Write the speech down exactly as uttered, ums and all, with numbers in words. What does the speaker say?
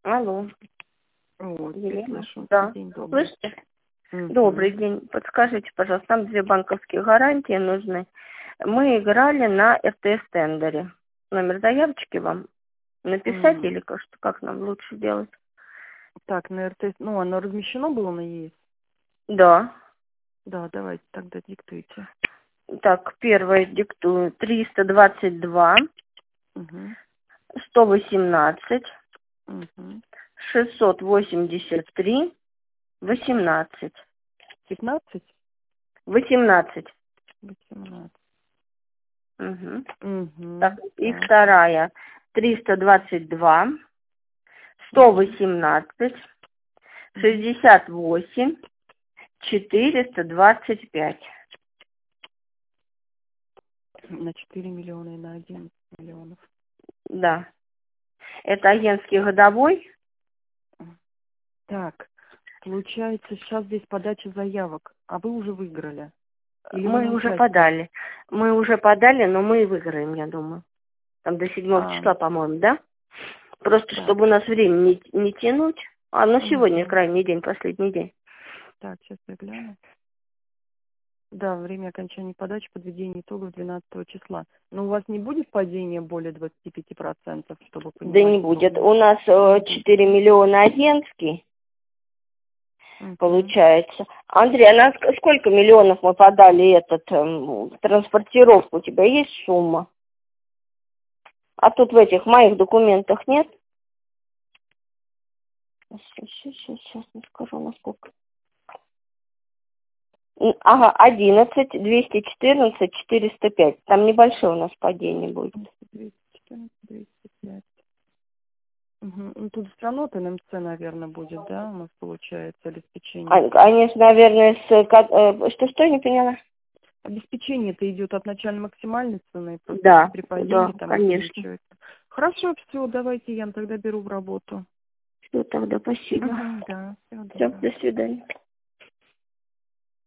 Алло. Вот, Елена? слышу. Да. День добрый. Слышите? Мгм. Добрый день. Подскажите, пожалуйста, нам две банковские гарантии нужны. Мы играли на эр тэ эс-тендере. Номер заявочки вам написать М. или как, что, как нам лучше делать? Так, на эр тэ эс, ну, оно размещено было на е эс? Да. Да, давайте тогда диктуйте. Так, первое диктую. триста двадцать два, Угу. сто восемнадцать, Угу. шестьсот восемьдесят три, восемнадцать. пятнадцать? восемнадцать. восемнадцать. Угу. Угу. Так, и Так. вторая. триста двадцать два, сто восемнадцать, шестьдесят восемь, четыреста двадцать пять. На четыре миллиона и на одиннадцать миллионов. Да. Это агентский годовой. Так, получается, сейчас здесь подача заявок, а вы уже выиграли? Или вы Мы не уже участвуете? подали. Мы уже подали, но мы и выиграем, я думаю. Там до седьмого А, числа, по-моему, да? Просто так. чтобы у нас время не, не тянуть. А, ну сегодня Угу. крайний день, последний день. Так, сейчас я гляну. Да, время окончания подачи, подведения итогов двенадцатого числа. Но у вас не будет падения более двадцати пяти процентов, чтобы Да понимать не будет. удобно? У нас э, Не четыре миллиона агентский, будет. Мгм. получается. Андрей, а на ск- сколько миллионов мы подали этот эм, транспортировку? У тебя есть сумма? А тут в этих моих документах нет? Сейчас, сейчас, сейчас, не скажу, насколько. М, Ага, одиннадцать, двести четырнадцать, четыреста пять. Там небольшое у нас падение будет. двести четырнадцать, двести пять. Мгм. Ну, тут все равно эн эм цэ, наверное, будет, да, у нас получается, А- обеспечение. Они же, наверное, с... э, ка- э, Что-что, не поняла? Обеспечение-то идет от начальной максимальной цены, просто Да, при да, падении там конечно. увеличивается. Хорошо, все, давайте, Ян, тогда беру в работу. Все, тогда спасибо. Мгм, да, всего Все, доброго. до свидания.